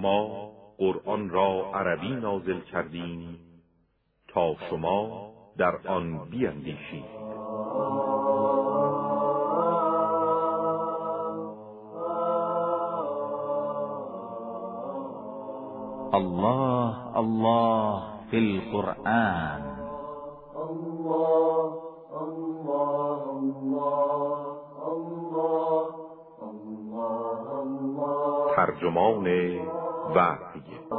ما قرآن را عربی نازل کردیم تا شما در آن بیندیشید. الله الله فی القرآن. الله الله الله الله الله. ترجمان وحی.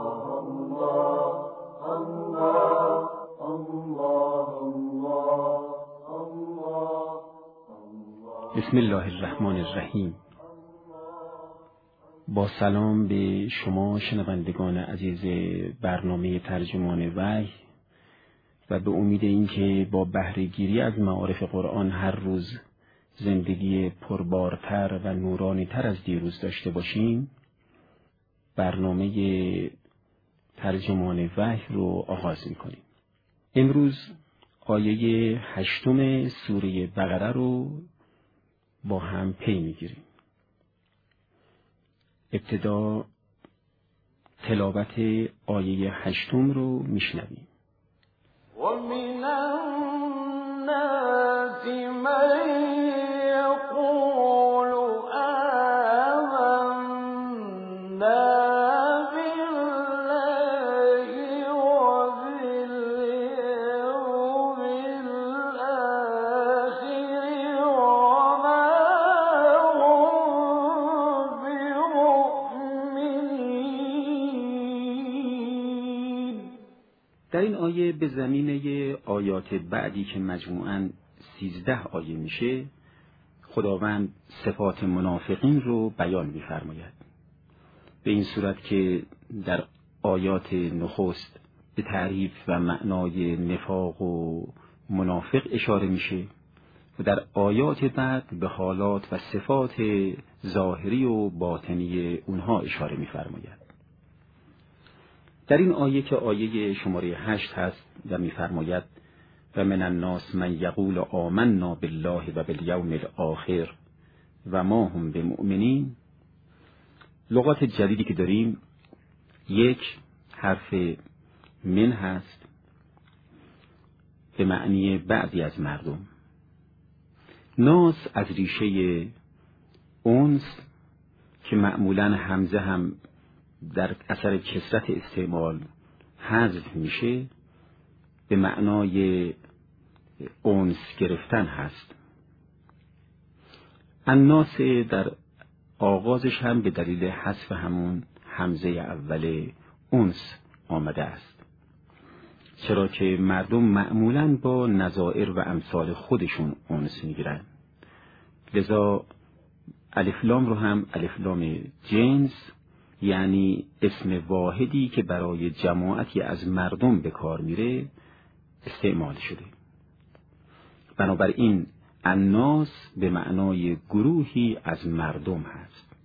بسم الله الرحمن الرحیم. با سلام به شما شنوندگان عزیز برنامه ترجمان وحی و به امید اینکه با بهره گیری از معارف قرآن هر روز زندگی پربارتر و نورانی‌تر از دیروز داشته باشیم، برنامه ترجمان وحی رو آغاز می‌کنیم. امروز آیه 8 سوره بقره رو با هم پی می‌گیریم. ابتدا تلاوت آیه 8 رو میشنویم. ومن الناس من یقول آمنا بالله وباليوم الآخر وما هم بمؤمنین. در این آیه به زمینه آیات بعدی که مجموعاً 13 آیه میشه، خداوند صفات منافقین رو بیان می‌فرماید. به این صورت که در آیات نخست به تعریف و معنای نفاق و منافق اشاره میشه و در آیات بعد به حالات و صفات ظاهری و باطنی اونها اشاره می‌فرماید. در این آیه که آیه شماره 8 هست و می‌فرماید و من الناس من یقول آمنا بالله و بالیوم الآخر و ما هم بمؤمنین، لغات جدیدی که داریم، یک حرف من هست به معنی بعضی از مردم. ناس از ریشه اونس که معمولاً همزه هم در اثر کثرت استعمال حذف میشه، به معنای اونس گرفتن هست. الناس در آغازش هم به دلیل حذف همون همزه اول اونس آمده است، چرا که مردم معمولاً با نظائر و امثال خودشون اونس میگیرن. لذا الف لام رو هم الف لام جنس، یعنی اسم واحدی که برای جماعتی از مردم به کار میره، استعمال شده. بنابراین الناس به معنای گروهی از مردم هست.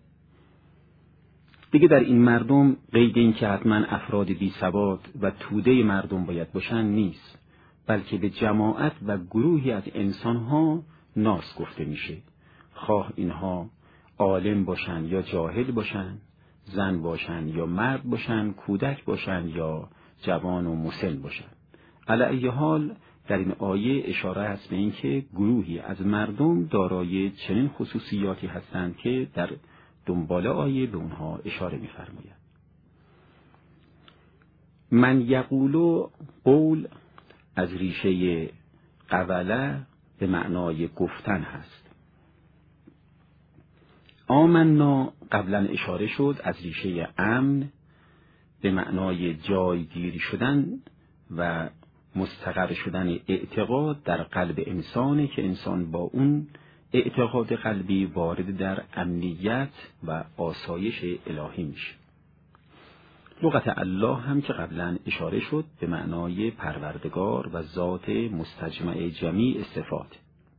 دیگه در این مردم قید این که حتما افراد بی سواد و توده مردم باید باشن نیست، بلکه به جماعت و گروهی از انسانها ناس گفته میشه، خواه اینها عالم باشن یا جاهل باشن، زن باشن یا مرد باشن، کودک باشن یا جوان و مسن باشن. علی ای حال در این آیه اشاره است به این که گروهی از مردم دارای چنین خصوصیاتی هستند که در دنبال آیه به اونها اشاره می‌فرماید. من یقولو، قول از ریشه قوله به معنای گفتن هست. آمنا قبلا اشاره شد از ریشه امن به معنای جایگیری شدن و مستقر شدن اعتقاد در قلب انسانی که انسان با اون اعتقاد قلبی وارد در امنیت و آسایش الهی میشه. لغت الله هم که قبلا اشاره شد به معنای پروردگار و ذات مستجمع جمیع صفات.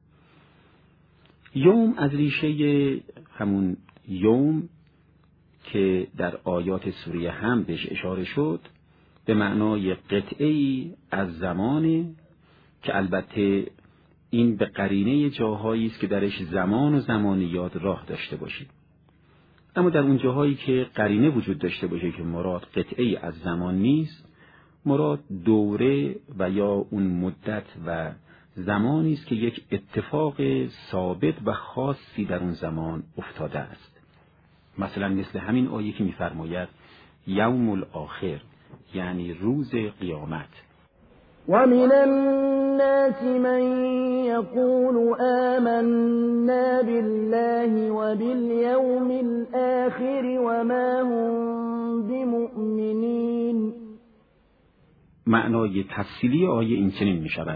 یوم از ریشه همون یوم که در آیات سوره هم بهش اشاره شد به معنای قطعه‌ای از زمانه که البته این به قرینه جاهایی است که درش زمان و زمانیات راه داشته باشید. اما در اون جاهایی که قرینه وجود داشته باشه که مراد قطعه از زمان نیست، مراد دوره و یا اون مدت و زمانی است که یک اتفاق ثابت و خاصی در اون زمان افتاده است. مثلا مثل همین آیه که می‌فرماید یوم الاخر، یعنی روز قیامت. ومن الناس من يقول آمنا بالله وباليوم الآخر وما هم بمؤمنين. معنای تفصیلی آیه این چنین می شود: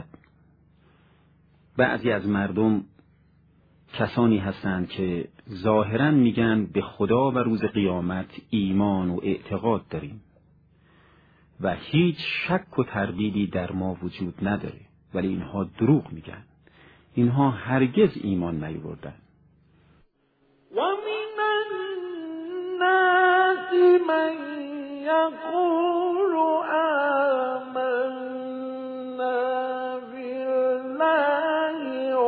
بعضی از مردم کسانی هستند که ظاهراً میگن به خدا و روز قیامت ایمان و اعتقاد داریم و هیچ شک و تردیدی در ما وجود نداره، ولی اینها دروغ میگن. اینها هرگز ایمان نیاوردن. ومن الناس من يقول آمنا بالله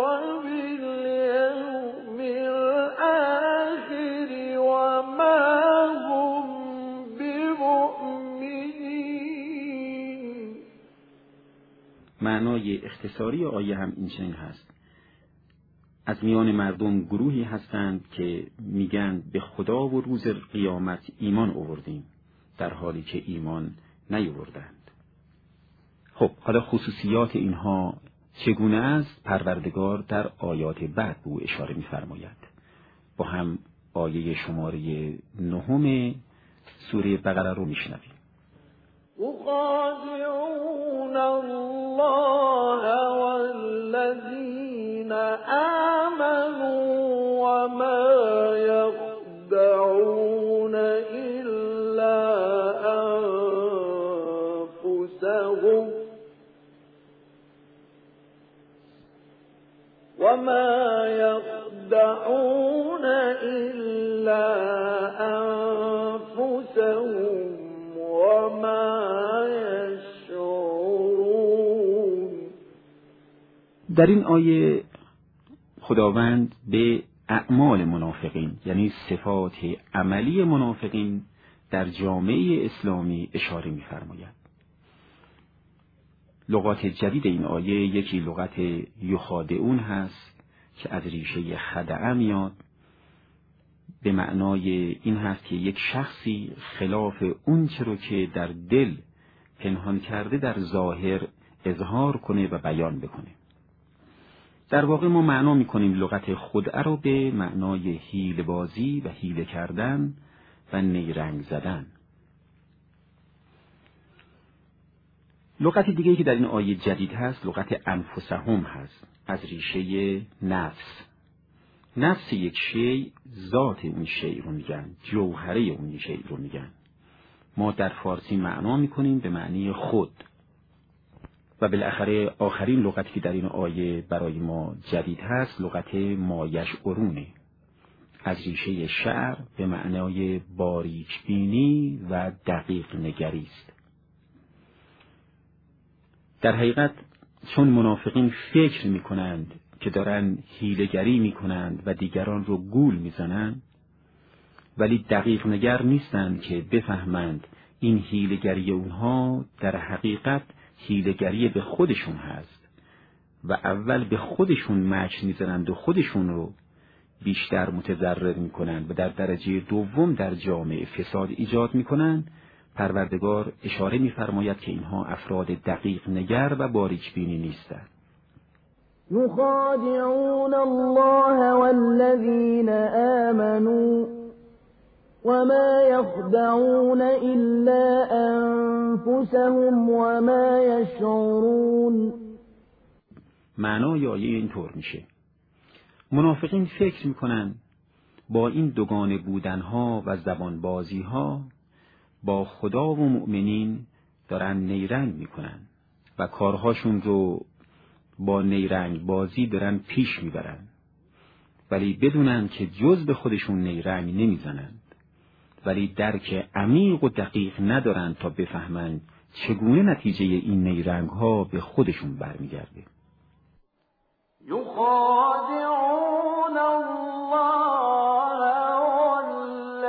وباليوم الآخر وما هم بمؤمنين. معنای اختصاری آیه هم این چنین هست: از میان مردم گروهی هستند که میگن به خدا و روز قیامت ایمان آوردیم، در حالی که ایمان نیاوردند. خب حالا خصوصیات اینها چگونه است؟ پروردگار در آیات بعد به او اشاره می‌فرماید. با هم آیه شماره 9 سوره بقره رو میشنویم. يخادعون الله والذين آمنوا وما يخدعون إلا أنفسهم وما يشعرون. در این آیه خداوند به اعمال منافقین، یعنی صفات عملی منافقین در جامعه اسلامی اشاره می‌فرماید. لغات جدید این آیه یکی لغت یخادعون هست که از ریشه خدعه میاد، به معنای این هست که یک شخصی خلاف اون چه رو که در دل پنهان کرده در ظاهر اظهار کنه و بیان بکنه. در واقع ما معنا میکنیم لغت خدعه رو به معنای حیله بازی و حیله کردن و نیرنگ زدن. لغت دیگه‌ای که در این آیه جدید هست لغت انفسهم هست، از ریشه نفس. نفس یک شی ذات اون شی رو میگن، جوهره اون شی رو میگن. ما در فارسی معنا میکنیم به معنی خود. و بالاخره آخرین لغتی که در این آیه برای ما جدید هست لغت مایشعرونه، از ریشه شعر به معنای باریک بینی و دقیق نگری است. در حقیقت چون منافقین فکر میکنند که دارن حیله‌گری میکنند و دیگران رو گول میزنند، ولی دقیق نگر نیستند که بفهمند این حیله‌گری اونها در حقیقت حیله‌گری به خودشون هست و اول به خودشون مچ میزنند و خودشون رو بیشتر متضرر میکنند و در درجه دوم در جامعه فساد ایجاد میکنند. پروردگار اشاره می‌فرماید که اینها افراد دقیق نگر و باریک بینی نیستند. يخادعون الله والذين آمنوا وما يخدعون إلا أنفسهم وما يشعرون. معنای آیه اینطور میشه: منافقین فکر میکنن با این دوگانه بودنها و زبانبازیها با خدا و مؤمنین دارن نیرنگ میکنن و کارهاشون رو با نیرنگ بازی دارن پیش میبرن، ولی بدونن که جز به خودشون نیرنگ نمیزنند، ولی درک عمیق و دقیق ندارن تا بفهمن چگونه نتیجه این نیرنگ ها به خودشون برمیگرده. يخادعون الله والذين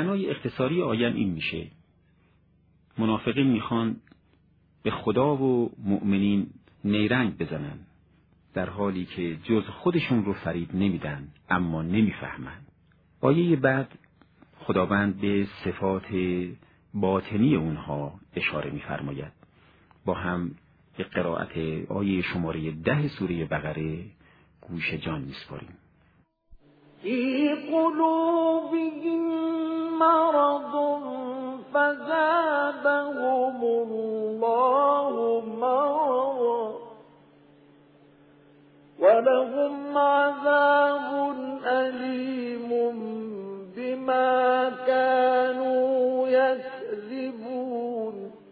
معنای اختصاری آیه این میشه: منافقین میخوان به خدا و مؤمنین نیرنگ بزنن، در حالی که جز خودشون رو فریب نمیدن اما نمیفهمن. آیه بعد خداوند به صفات باطنی اونها اشاره می‌فرماید. با هم به قرائت آیه شماره 10 سوره بقره گوش جان می‌سپاریم. فی قلوبهم مرض فزادهم الله مرضا ولهم عذاب أليم بما كانوا یکذبون.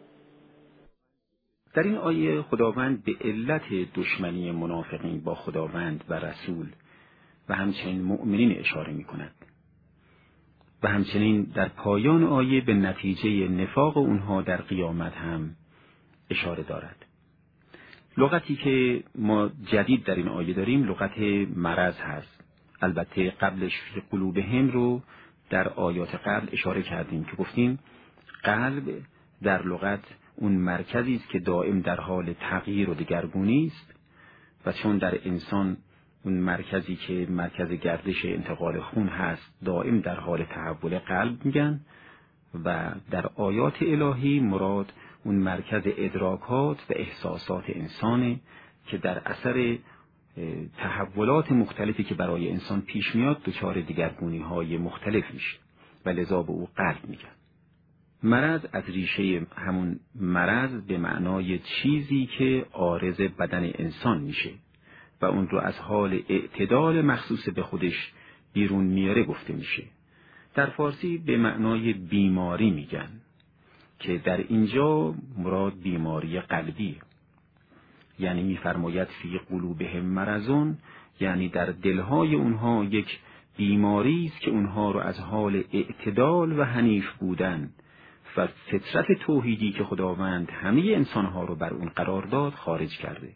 در این آیه خداوند به علت دشمنی منافقین با خداوند و رسول و همچنین مؤمنین اشاره می کند و همچنین در پایان آیه به نتیجه نفاق اونها در قیامت هم اشاره دارد. لغتی که ما جدید در این آیه داریم لغت مرض هست. البته قبلش فی قلوبهم رو در آیات قبل اشاره کردیم که گفتیم قلب در لغت اون مرکزی است که دائم در حال تغییر و دگرگونی است و چون در انسان اون مرکزی که مرکز گردش انتقال خون هست دائم در حال تحول قلب میگن و در آیات الهی مراد اون مرکز ادراکات و احساسات انسانه که در اثر تحولات مختلفی که برای انسان پیش میاد دچار دگرگونی‌های مختلف میشه و لذا به او قلب میگن. مرض از ریشه همون مرض به معنای چیزی که عارض بدن انسان میشه و اون رو از حال اعتدال مخصوص به خودش بیرون میاره گفته میشه. در فارسی به معنای بیماری میگن که در اینجا مراد بیماری قلبی، یعنی میفرماید فی قلوبهم مرضون، یعنی در دلهای اونها یک بیماری است که اونها رو از حال اعتدال و حنیف بودن و فطرت توحیدی که خداوند همه انسانها رو بر اون قرار داد خارج کرده.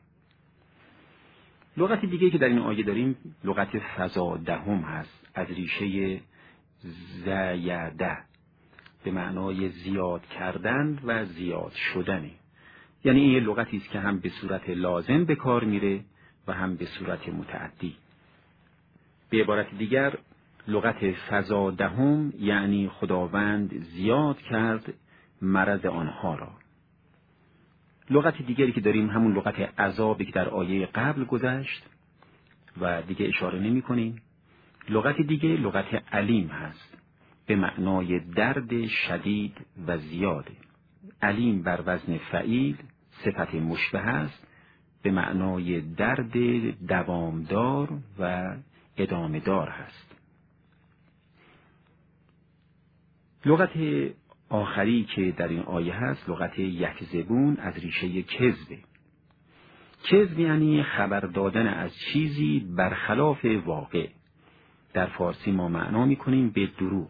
لغت دیگه که در این آیه داریم لغت فزادهم هست، از ریشه زیاده به معنای زیاد کردن و زیاد شدنه. یعنی این لغتی است که هم به صورت لازم به کار میره و هم به صورت متعدی. به عبارت دیگر لغت فزادهم یعنی خداوند زیاد کرد مرض آنها را. لغت دیگری که داریم همون لغت عذابی که در آیه قبل گذشت و دیگه اشاره نمی کنیم. لغت دیگه لغت علیم هست به معنای درد شدید و زیاده. علیم بر وزن فعیل صفت مشبه است به معنای درد دوامدار و ادامه دار هست. لغت آخری که در این آیه هست لغت یکذبون از ریشه کذبه. کذب یعنی خبر دادن از چیزی برخلاف واقع. در فارسی ما معنا می‌کنیم به دروغ.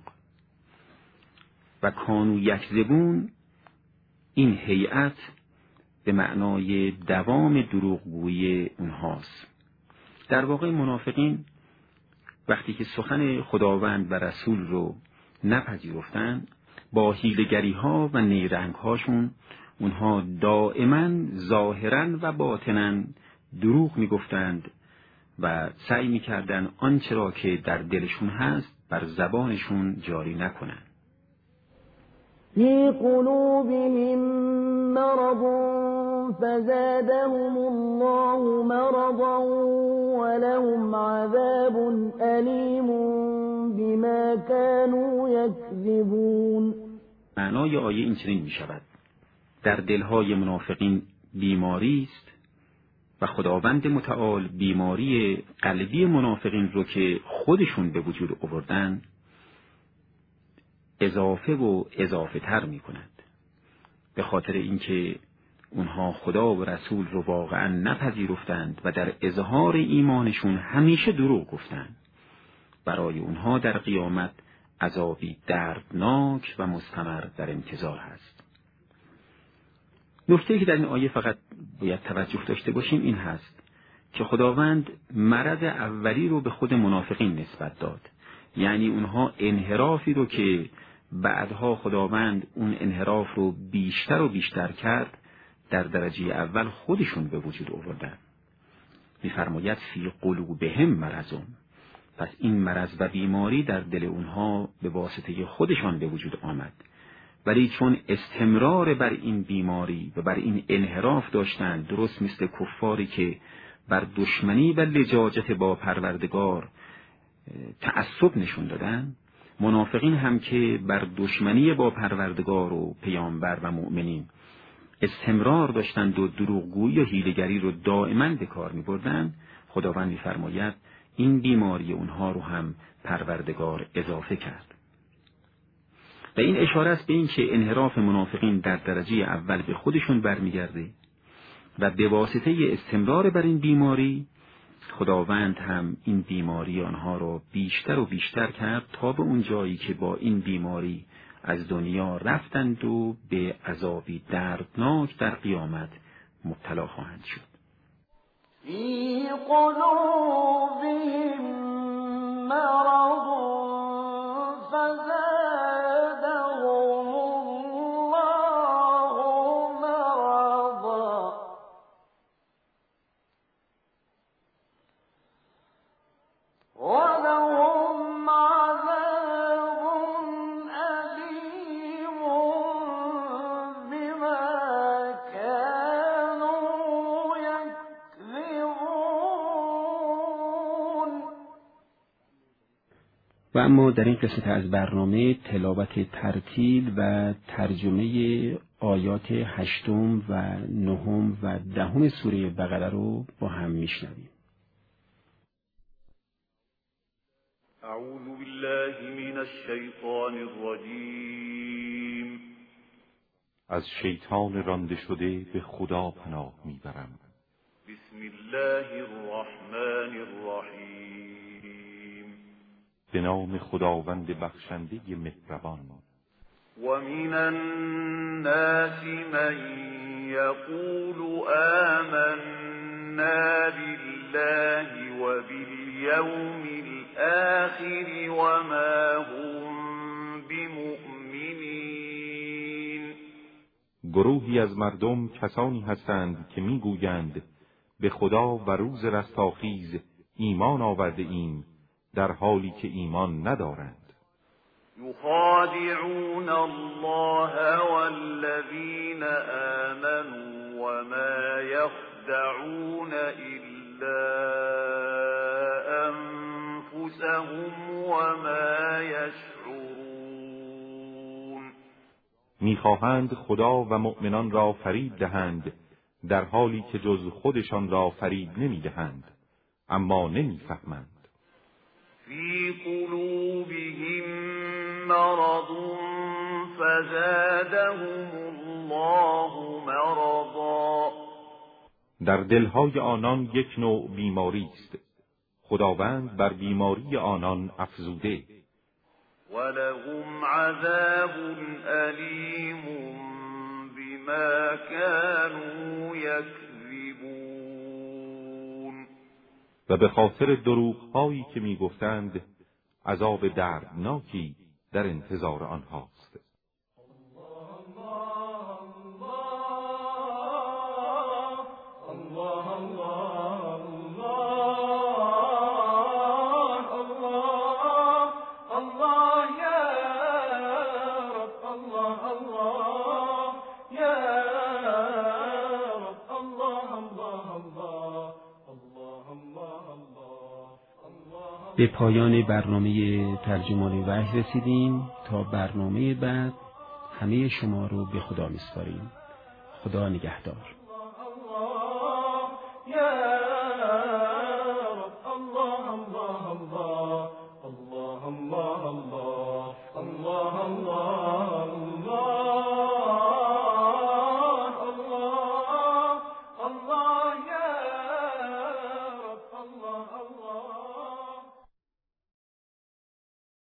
و کانو یکذبون این هیئت به معنای دوام دروغگویی اونهاست. در واقع منافقین وقتی که سخن خداوند و رسول رو نپذیرفتن با حیله‌گری‌ها و نیرنگ‌هاشون اونها دائما ظاهراً و باطناً دروغ میگفتند و سعی میکردن آنچه را که در دلشون هست بر زبانشون جاری نکنند. فی قلوبهم مرض فزادهم الله مرضا ولهم عذاب ألیم بما كانوا یکذبون. معنای آیه این چنین می شود: در دلهای منافقین بیماری است و خداوند متعال بیماری قلبی منافقین رو که خودشون به وجود آوردن اضافه و اضافه تر می کند، به خاطر اینکه اونها خدا و رسول رو واقعا نپذیرفتند و در اظهار ایمانشون همیشه دروغ گفتند. برای اونها در قیامت عذابی دردناک و مستمر در انتظار هست. نکته‌ای که در این آیه فقط باید توجه داشته باشیم این هست که خداوند مرض اولی رو به خود منافقین نسبت داد، یعنی اونها انحرافی رو که بعدها خداوند اون انحراف رو بیشتر و بیشتر کرد، در درجه اول خودشون به وجود آوردن. می‌فرماید فی قلوبهم مرض، پس این مرض و بیماری در دل اونها به واسطه خودشان به وجود آمد، ولی چون استمرار بر این بیماری و بر این انحراف داشتند، درست مثل کفاری که بر دشمنی و لجاجت با پروردگار تعصب نشون دادن، منافقین هم که بر دشمنی با پروردگار و پیامبر و مؤمنین استمرار داشتند و دروغگویی و حیله‌گری رو دائما به کار می‌بردند، خداوند می‌فرماید این بیماری اونها رو هم پروردگار اضافه کرد. و این اشاره است به این که انحراف منافقین در درجه اول به خودشون برمیگرده و به واسطه استمرار بر این بیماری خداوند هم این بیماری آنها را بیشتر و بیشتر کرد تا به اون جایی که با این بیماری از دنیا رفتند و به عذابی دردناک در قیامت مبتلا خواهند شد. فی قلوبهم مرض فزادهم الله مرضا ولهم عذاب أليم بما كانوا يكذبون. و اما در این قسمت از برنامه تلاوت ترتیل و ترجمه آیات 8 و 9 و 10 سوره بقره رو با هم میشنویم. اعوذ بالله من الشیطان الرجیم. از شیطان رانده شده به خدا پناه میبرم. بسم الله الرحمن الرحیم. به نام خداوند بخشنده مهربان. ومن الناس من يقول آمنا بالله وباليوم الآخر وما هم بمؤمنین. گروهی از مردم کسانی هستند که میگویند به خدا و روز رستاخیز ایمان آورده ایم، در حالی که ایمان ندارند. یخادعون الله والذین آمنوا وما یخدعون الا انفسهم وما یشعرون. میخواهند خدا و مؤمنان را فریب دهند، در حالی که جز خودشان را فریب نمیدهند، اما نمیفهمند. فی قلوبهم مرض فزادهم الله مرضا. در دلهای آنان یک نوع بیماری است، خداوند بر بیماری آنان افزوده. ولهم عذاب علیم بما كانوا یکذبون. و به خاطر دروغ‌هایی که می‌گفتند عذاب دردناکی در انتظار آنهاست. به پایان برنامه ترجمان وحی رسیدیم. تا برنامه بعد همه شما رو به خدا میسپاریم. خدا نگهدار. الله